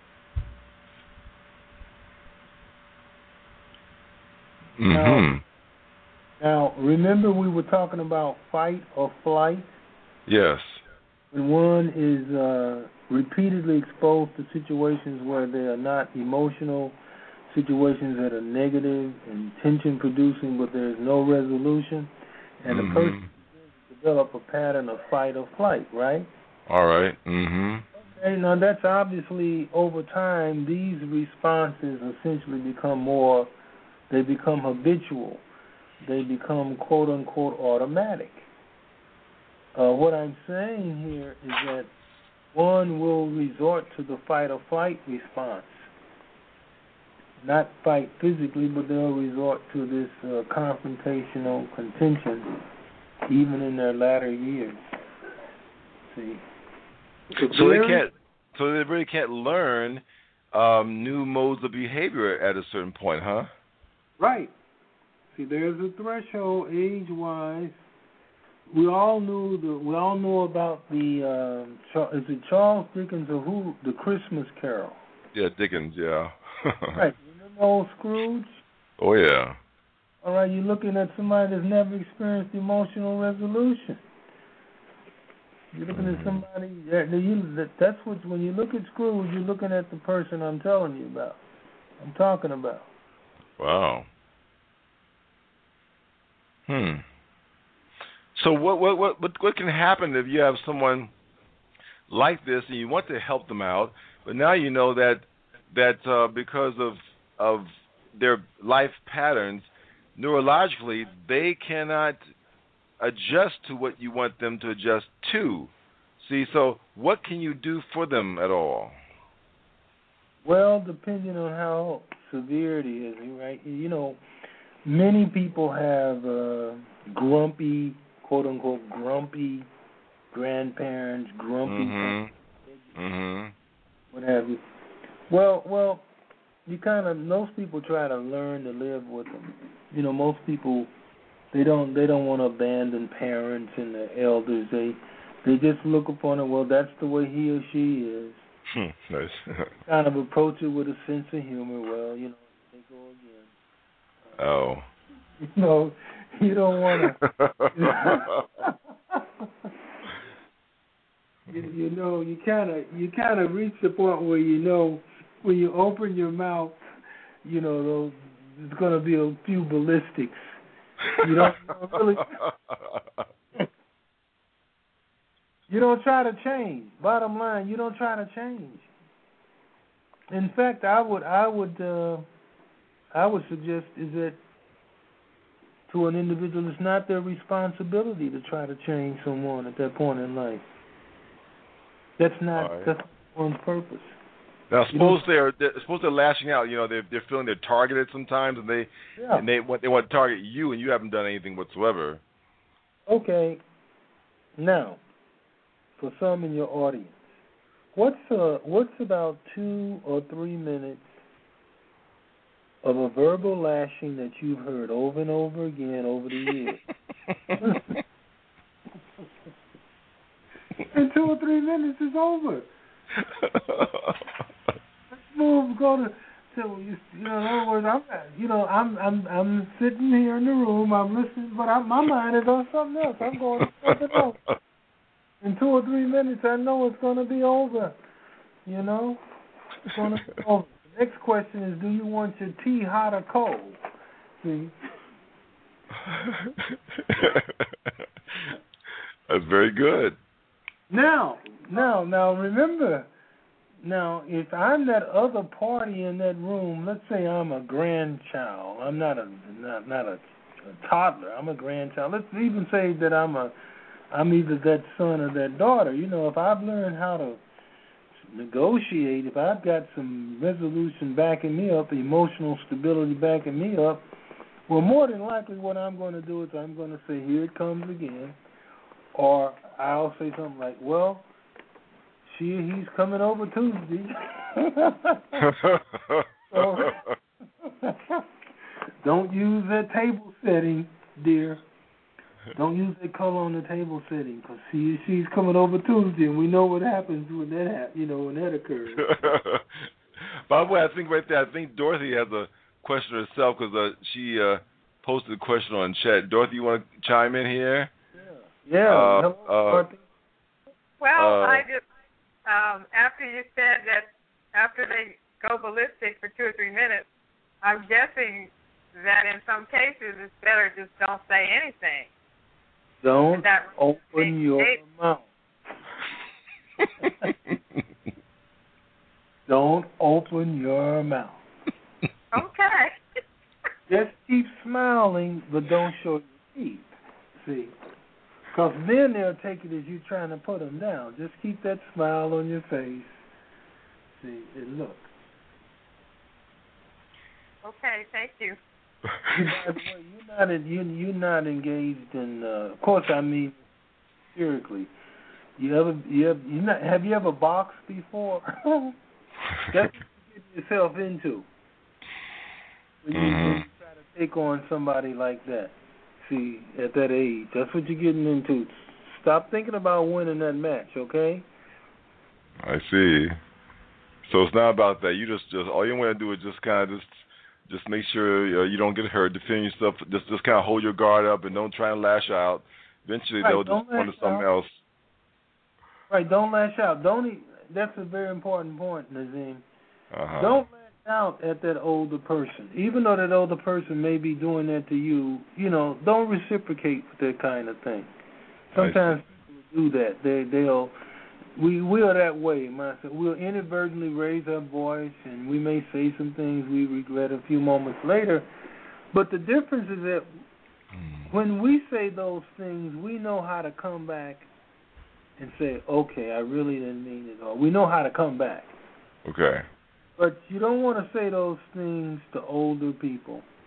Mm-hmm. Now, now, remember we were talking about fight or flight? Yes. When one is uh, repeatedly exposed to situations where they are not emotional, situations that are negative and tension-producing, but there is no resolution, and mm-hmm. the person develop a pattern of fight or flight, right? All right. Mm-hmm. Okay, now that's obviously over time, these responses essentially become more, they become habitual. They become quote-unquote automatic. Uh, what I'm saying here is that one will resort to the fight or flight response. Not fight physically, but they'll resort to this uh, confrontational contention even in their latter years. See? So they can't. So they really can't learn um, new modes of behavior at a certain point, huh? Right. See, there's a threshold age-wise. We all knew the. We all know about the. Uh, is it Charles Dickens or who? The Christmas Carol. Yeah, Dickens. Yeah. Right. Remember old Scrooge? Oh yeah. All right. You're looking at somebody that's never experienced emotional resolution. You're looking at somebody. That, that's what. When you look at Scrooge, you're looking at the person I'm telling you about. I'm talking about. Wow. Hmm. So what what what what what can happen if you have someone like this and you want to help them out, but now you know that that uh, because of of their life patterns, neurologically they cannot adjust to what you want them to adjust to. See, so what can you do for them at all? Well, depending on how severe it is, right? You know, many people have uh, grumpy, quote unquote, grumpy grandparents, grumpy, Mm-hmm. Mm-hmm. what have you. Well, well, you kind of most people try to learn to live with them. You know, most people they don't they don't want to abandon parents and the elders. They they just look upon it. Well, that's the way he or she is. Hmm, nice. Kind of approach it with a sense of humor. Well, you know, they go again. Oh. You know, you don't want to. you, you know, you kind of you kind of reach the point where you know when you open your mouth, you know, those, there's going to be a few ballistics. You don't, you don't really. You don't try to change. Bottom line, you don't try to change. In fact, I would, I would, uh, I would suggest is that to an individual, it's not their responsibility to try to change someone at that point in life. That's not right. that's one's purpose. Now, suppose they're, they're suppose they're lashing out. You know, they're they're feeling they're targeted sometimes, and they Yeah. and they want they want to target you, and you haven't done anything whatsoever. Okay. Now, for some in your audience, what's uh what's about two or three minutes of a verbal lashing that you've heard over and over again over the years? In two or three minutes, it's over. Let's move. Go to. So you, you know, in other words, I'm, you know, I'm, I'm, I'm sitting here in the room. I'm listening, but I, my mind is on something else. I'm going to something else. In two or three minutes, I know it's going to be over. You know, it's going to be over. The next question is, do you want your tea hot or cold? See. That's very good. Now, now, now, remember, now, if I'm that other party in that room, let's say I'm a grandchild. I'm not a not not a, a toddler. I'm a grandchild. Let's even say that I'm a I'm either that son or that daughter. You know, if I've learned how to negotiate, if I've got some resolution backing me up, emotional stability backing me up, well, more than likely what I'm going to do is I'm going to say, here it comes again. Or I'll say something like, well, she he's coming over Tuesday. So, don't use that table setting, dear. Don't use that color on the table setting, because she she's coming over Tuesday, and we know what happens when that hap- you know when that occurs. By the way, I think right there, I think Dorothy has a question herself because uh, she uh, posted a question on chat. Dorothy, you want to chime in here? Yeah. Uh, Hello, uh, Dorothy. Well, Uh, I just um, after you said that after they go ballistic for two or three minutes, I'm guessing that in some cases it's better just don't say anything. Don't That- open your they- mouth. Don't open your mouth. Okay. Just keep smiling, but don't show your teeth. See? Because then they'll take it as you trying to put them down. Just keep that smile on your face. See, and look. Okay, thank you. By the way, you're not in, you you're not engaged in. Uh, of course, I mean, seriously. You ever you ever you not have you ever boxed before? That's what you get yourself into. When you, Mhm. when you try to take on somebody like that. See, at that age, that's what you're getting into. Stop thinking about winning that match, okay? I see. So it's not about that. You just, just all you want to do is just kind of just, just make sure uh, you don't get hurt. Defend yourself. Just, just kind of hold your guard up and don't try and lash out. Eventually, Right, they'll don't just go into lash something out. else. Right, don't lash out. Don't. E- that's a very important point, Nazim. Uh-huh. Don't lash out at that older person, even though that older person may be doing that to you. You know, don't reciprocate with that kind of thing. Sometimes people do that. They they'll. We we are that way, myself. We'll inadvertently raise our voice, and we may say some things we regret a few moments later. But the difference is that when we say those things, we know how to come back and say, okay, I really didn't mean it. Or we know how to come back. Okay. But you don't want to say those things to older people.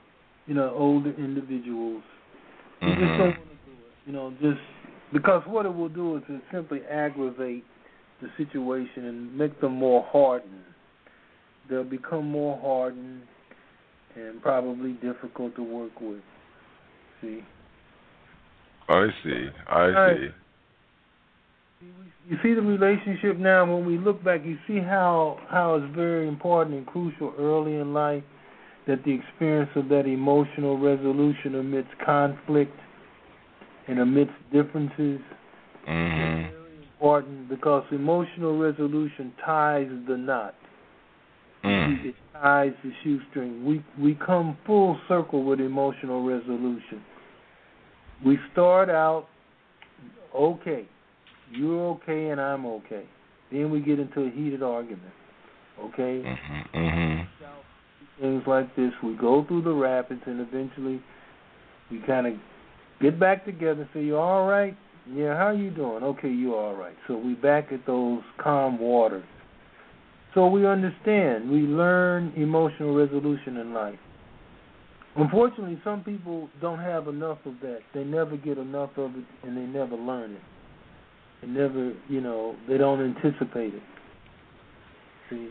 you know, older individuals. You Mm-hmm. just don't want to do it. You know, just because what it will do is it simply aggravate the situation and make them more hardened. They'll become more hardened and probably difficult to work with. See? I see. I Right. see. You see the relationship now, when we look back, you see how, how it's very important and crucial early in life that the experience of that emotional resolution amidst conflict and amidst differences Mm-hmm. is very important because emotional resolution ties the knot. Mm. It ties the shoestring. We we come full circle with emotional resolution. We start out okay. You're okay and I'm okay. Then we get into a heated argument. Okay? Mm-hmm. Mm-hmm. Things like this. We go through the rapids and eventually we kind of get back together and say, you all right? Yeah, how you doing? Okay, you all right. So we back at those calm waters. So we understand. We learn emotional resolution in life. Unfortunately, some people don't have enough of that. They never get enough of it and they never learn it. They never, you know, they don't anticipate it. See?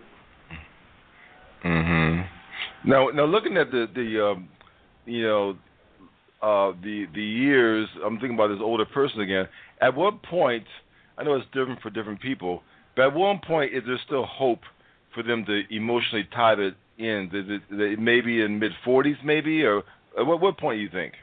Mm-hmm. Now, now looking at the the um, you know uh, the the years, I'm thinking about this older person again. At what point? I know it's different for different people, but at one point, is there still hope for them to emotionally tie it in? Is it, is it maybe in mid forties, maybe, or at what what point do you think?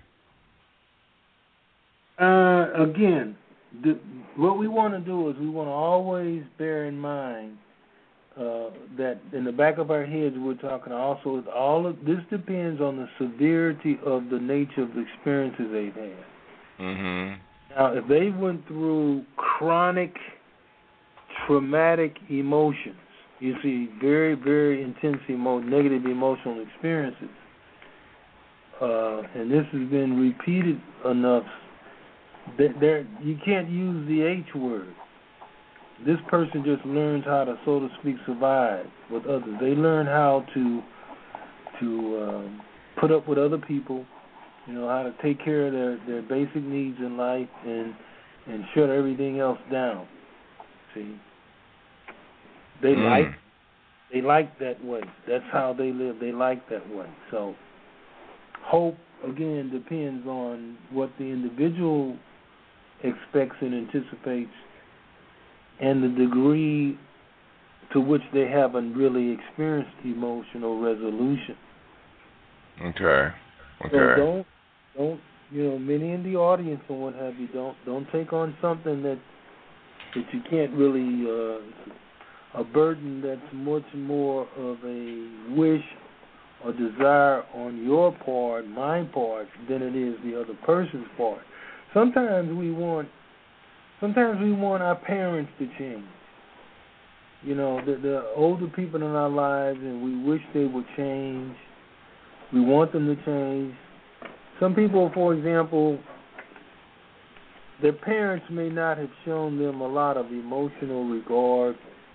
Uh, again, the, what we want to do is we want to always bear in mind uh, that in the back of our heads we're talking also all of this depends on the severity of the nature of the experiences they've had. Mm-hmm. Now, if they went through chronic traumatic emotions, you see very, very intense emo- negative emotional experiences, uh, and this has been repeated enough, that there you can't use the H word. This person just learns how to, so to speak, survive with others. They learn how to to um, put up with other people, you know, how to take care of their, their basic needs in life and and shut everything else down. See, they Mm. like they like that way. That's how they live. They like that way. So hope again depends on what the individual expects and anticipates, and the degree to which they haven't really experienced emotional resolution. Okay. Okay. So don't, don't, you know, many in the audience and what have you, don't, don't take on something that that you can't really, uh, a burden that's much more of a wish or desire on your part, my part, than it is the other person's part. Sometimes we want, sometimes we want our parents to change. You know, the, the older people in our lives, and we wish they would change. We want them to change. Some people, for example, their parents may not have shown them a lot of emotional regard.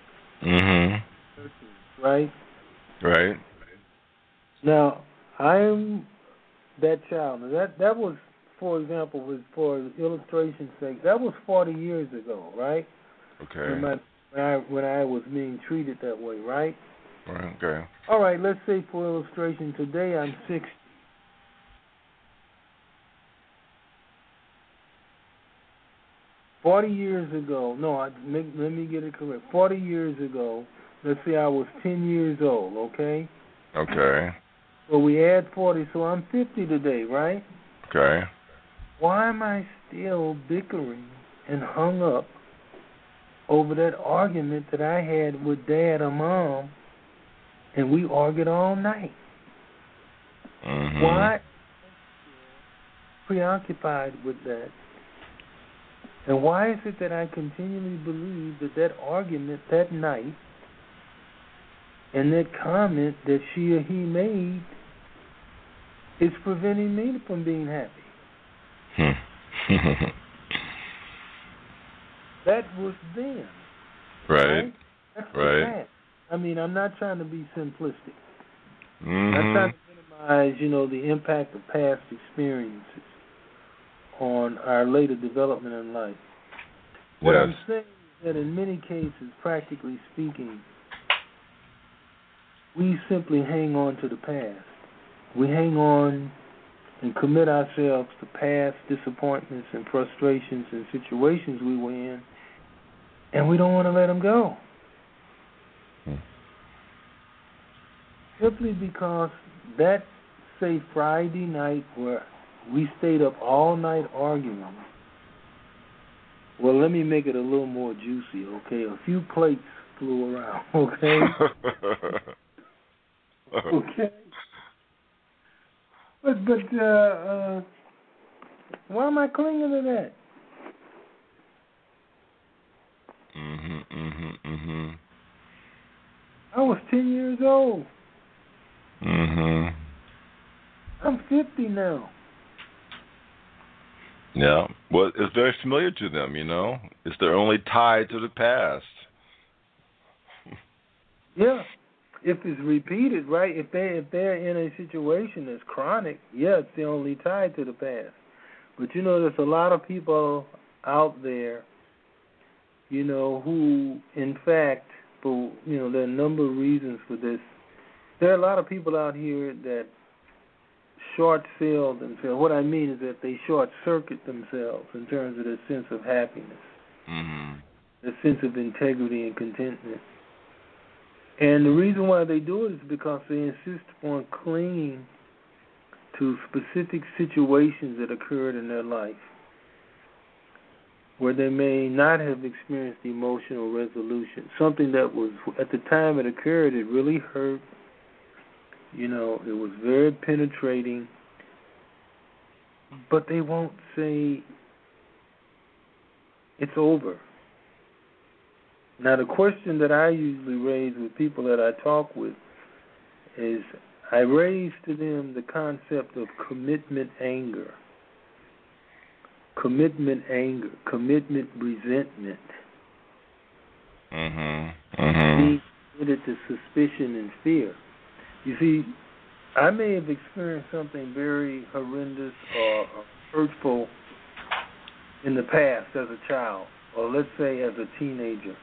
Mm-hmm. Right? Right. Now, I'm that child. Now that that was, for example, was for illustration's sake, that was forty years ago, right? Okay. When, my, when I when I was being treated that way, right? Right. Okay. All right, let's say for illustration, today I'm sixty. Forty years ago, no, I, make, let me get it correct. Forty years ago, let's say I was ten years old, okay? Okay. So we add forty, so I'm fifty today, right? Okay. Why am I still bickering and hung up over that argument that I had with Dad or Mom, and we argued all night? Mm-hmm. Why preoccupied with that? And why is it that I continually believe that that argument that night and that comment that she or he made is preventing me from being happy? Hmm. That was then. Right. Right? That's the Right. fact. I mean, I'm not trying to be simplistic. Mm-hmm. I'm not trying to minimize, you know, the impact of past experiences on our later development in life. What Yes. I'm saying is that in many cases, practically speaking, we simply hang on to the past. We hang on and commit ourselves to past disappointments and frustrations and situations we were in, and we don't want to let them go. Hmm. Simply because that, say, Friday night where we stayed up all night arguing, well, let me make it a little more juicy, okay? A few plates flew around, okay? Okay. But, but, uh, uh, why am I clinging to that? Mhm, mhm, mhm. I was ten years old. Mhm. I'm fifty now. Yeah. Well, it's very familiar to them, you know. It's their only tie to the past. Yeah. If it's repeated, right? If they if they're in a situation that's chronic, yeah, it's the only tie to the past. But you know, there's a lot of people out there, you know, who, in fact, for you know, there are a number of reasons for this. There are a lot of people out here that short sell themselves. What I mean is that they short circuit themselves in terms of their sense of happiness, Mhm. their sense of integrity and contentment. And the reason why they do it is because they insist upon clinging to specific situations that occurred in their life where they may not have experienced emotional resolution. Something that was, at the time it occurred, it really hurt. You know, it was very penetrating. But they won't say it's over. Now, the question that I usually raise with people that I talk with is I raise to them the concept of commitment anger. Commitment anger. Commitment resentment. Mhm. Mhm. Being committed to suspicion and fear. You see, I may have experienced something very horrendous or hurtful in the past as a child, or let's say as a teenager.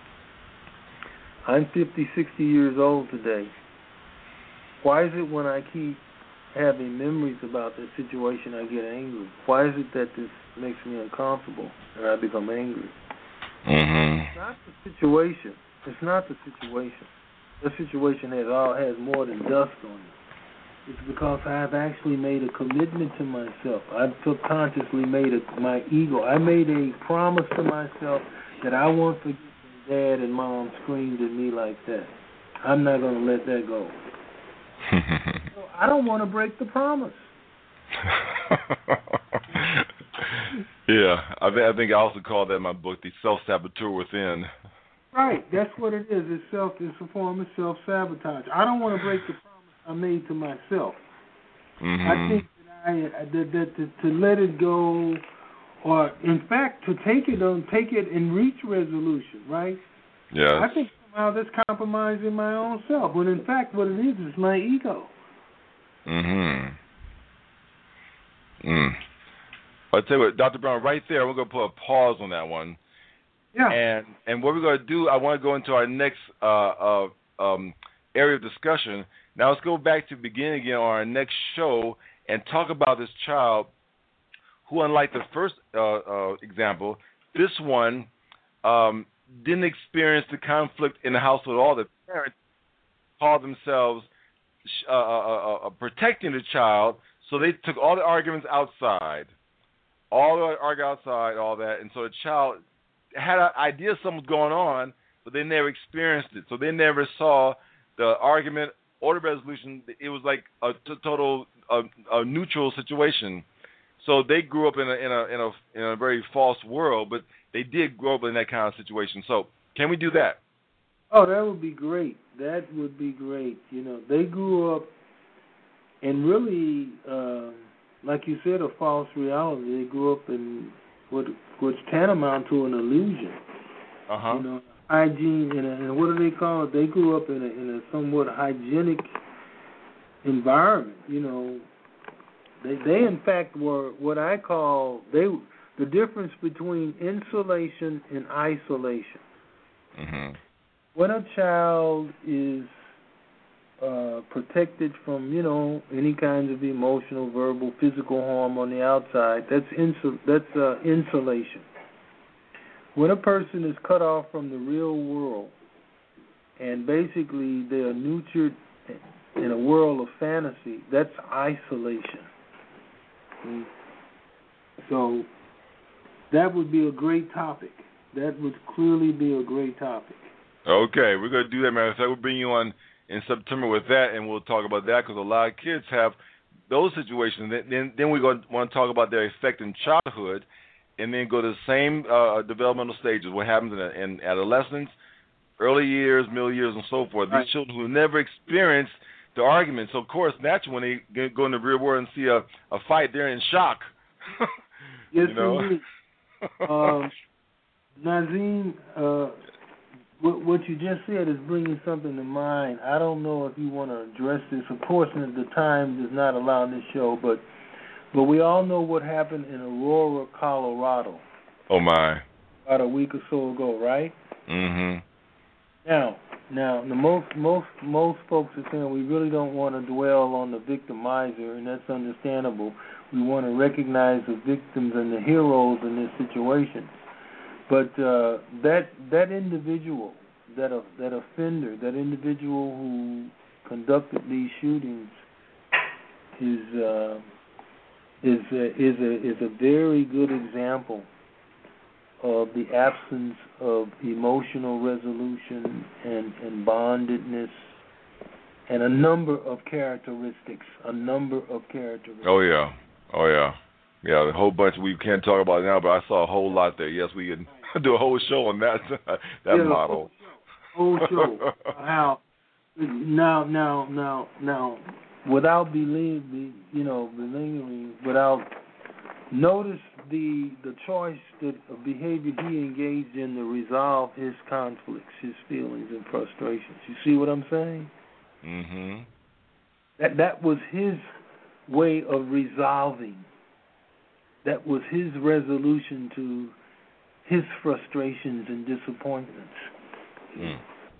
I'm fifty, sixty years old today. Why is it when I keep having memories about this situation I get angry? Why is it that this makes me uncomfortable and I become angry? Mhm. It's not the situation. It's not the situation. The situation has all has more than dust on it. It's because I've actually made a commitment to myself. I've subconsciously made a, my ego. I made a promise to myself that I won't forget Dad and Mom screamed at me like that. I'm not going to let that go. So I don't want to break the promise. Yeah, I, th- I think I also call that in my book the self-saboteur within. Right, that's what it is. It's self. It's a form of self-sabotage. I don't want to break the promise I made to myself. Mm-hmm. I think that I that, that to, to let it go. Or, in fact, to take it on, take it and reach resolution, right? Yes. I think somehow that's compromising my own self, when in fact what it is is my ego. Mm-hmm. Mm. I'll tell you what, Doctor Brown, right there, we're going to put a pause on that one. Yeah. And and what we're going to do, I want to go into our next uh, uh, um, area of discussion. Now let's go back to the beginning again on our next show and talk about this child who, unlike the first uh, uh, example, this one um, didn't experience the conflict in the household at all. The parents called themselves uh, uh, uh, protecting the child, so they took all the arguments outside, all the arguments outside, all that, and so the child had an idea something was going on, but they never experienced it. So they never saw the argument or the resolution. It was like a t- total a, a neutral situation. So they grew up in a in a in a in a very false world, but they did grow up in that kind of situation. So can we do that? Oh, that would be great. That would be great. You know, they grew up in really, uh, like you said, a false reality. They grew up in what what's tantamount to an illusion. Uh huh. You know, hygiene and, and what do they call it? They grew up in a in a somewhat hygienic environment. You know, they they in fact were what I call they the difference between insulation and isolation. Mm-hmm. When a child is uh, protected from, you know, any kinds of emotional, verbal, physical harm on the outside, that's insul- that's uh, insulation. When a person is cut off from the real world, and basically they are nurtured in a world of fantasy, that's isolation. Mm. So that would be a great topic. That would clearly be a great topic. Okay, we're going to do that, matter of fact. We'll bring you on in September with that, and we'll talk about that because a lot of kids have those situations. Then, then we're going to want to talk about their effect in childhood, and then go to the same uh, developmental stages, what happens in, in adolescence, early years, middle years, and so forth. Right. These children who never experienced the argument. So, of course, naturally, when they go in the real world and see a, a fight, they're in shock. Yes, you know? indeed. um, Nazim, uh, what, what you just said is bringing something to mind. I don't know if you want to address this. Of course, the time does not allow in this show, but but we all know what happened in Aurora, Colorado. Oh, my. About a week or so ago, right? Mm-hmm. Now, now, the most most most folks are saying we really don't want to dwell on the victimizer, and that's understandable. We want to recognize the victims and the heroes in this situation. But uh, that that individual, that uh, that offender, that individual who conducted these shootings, is uh, is a, is a is a very good example of the absence of emotional resolution and, and bondedness, and a number of characteristics. A number of characteristics. Oh yeah, oh yeah, yeah. A whole bunch we can't talk about now, but I saw a whole lot there. Yes, we can do a whole show on that that yeah, model. Whole show. Whole show. How now, now, now, now, without believing, you know, believing, without notice the the choice that of behavior he engaged in to resolve his conflicts, his feelings and frustrations. You see what I'm saying? Mm-hmm. That that was his way of resolving. That was his resolution to his frustrations and disappointments. Mm.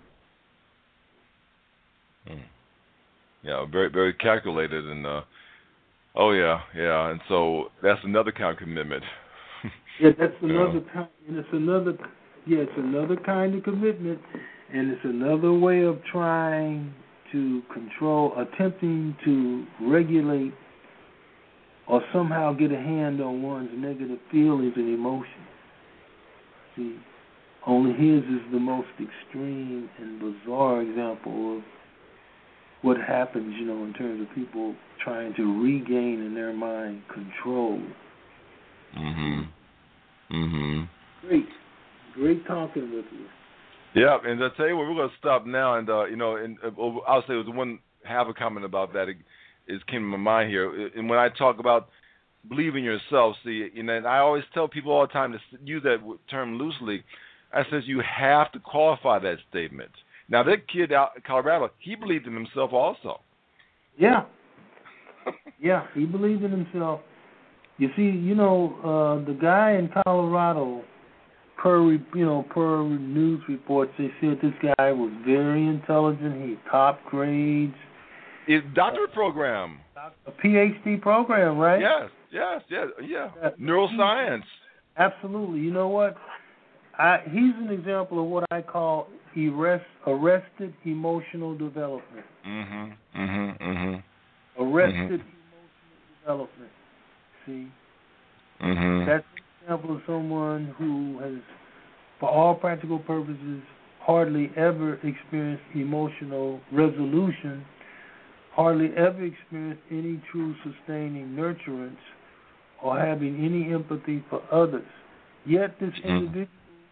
Mm. Yeah, very very calculated and. Uh, Oh yeah, yeah, and so that's another kind of commitment. yeah, that's another yeah. kind, and it's another, yeah, it's another kind of commitment, and it's another way of trying to control, attempting to regulate, or somehow get a hand on one's negative feelings and emotions. See, only his is the most extreme and bizarre example of what happens, you know, in terms of people trying to regain in their mind control. Mhm. Mhm. Great, great talking with you. Yeah, and I tell you what, we're going to stop now, and uh, you know, and uh, I'll say it was one have a comment about that. It, it came to my mind here, and when I talk about believe in yourself, see, you know, and I always tell people all the time to use that term loosely. I says you have to qualify that statement. Now, that kid out in Colorado, he believed in himself also. Yeah. yeah, he believed in himself. You see, you know, uh, the guy in Colorado, per you know, per news reports, they said this guy was very intelligent. He had top grades. His doctorate program. A P H D program, right? Yes, yes, yes, yeah. yeah. Neuroscience. Absolutely. You know what? I, he's an example of what I call arrest, arrested emotional development. Mm-hmm, mm-hmm, mm-hmm. Arrested mm-hmm. emotional development. See? Mm-hmm. That's an example of someone who has, for all practical purposes, hardly ever experienced emotional resolution, hardly ever experienced any true sustaining nurturance, or having any empathy for others. Yet this mm-hmm. individual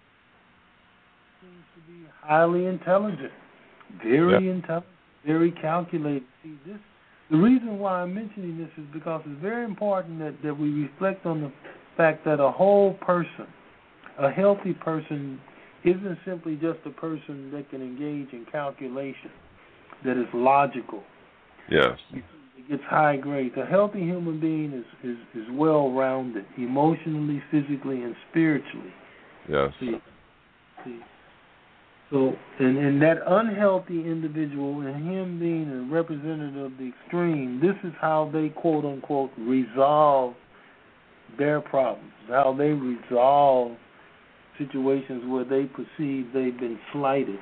seems to be highly intelligent, very yep. intelligent, very calculated. See, this, the reason why I'm mentioning this is because it's very important that, that we reflect on the fact that a whole person, a healthy person, isn't simply just a person that can engage in calculation, that is logical. Yes. It gets high grades. A healthy human being is, is, is well-rounded, emotionally, physically, and spiritually. Yes. See, see. So, and, and that unhealthy individual, and him being a representative of the extreme, this is how they, quote unquote, resolve their problems, how they resolve situations where they perceive they've been slighted.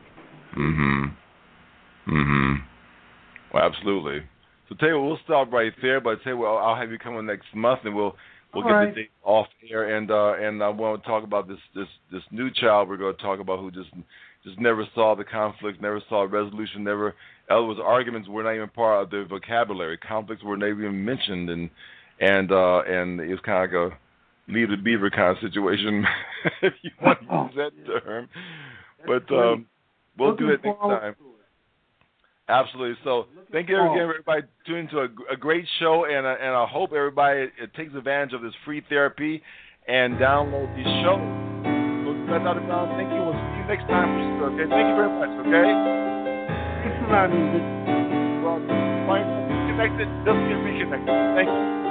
Mm-hmm. Mm-hmm. Well, absolutely. So, tell you what, we'll stop right there, but tell you what, I'll have you come on next month, and we'll we'll All get right. the date off air, and uh, and I want to talk about this this this new child we're going to talk about who just just never saw the conflict, never saw a resolution, never. Other was arguments were not even part of their vocabulary. Conflicts were never even mentioned, and and uh, and it was kind of like a leave the beaver kind of situation, if you want to use that term. That's But um, we'll Looking do it next forward time. to it. Absolutely. So thank you again, everybody, tuning into a, a great show, and uh, and I hope everybody uh, takes advantage of this free therapy and download these shows. So that's out of bounds. Thank you. We'll see you next time for sure. Okay. Thank you very much. Okay. Thanks a lot, David. Well, find connected. Just get reconnected. Thank you.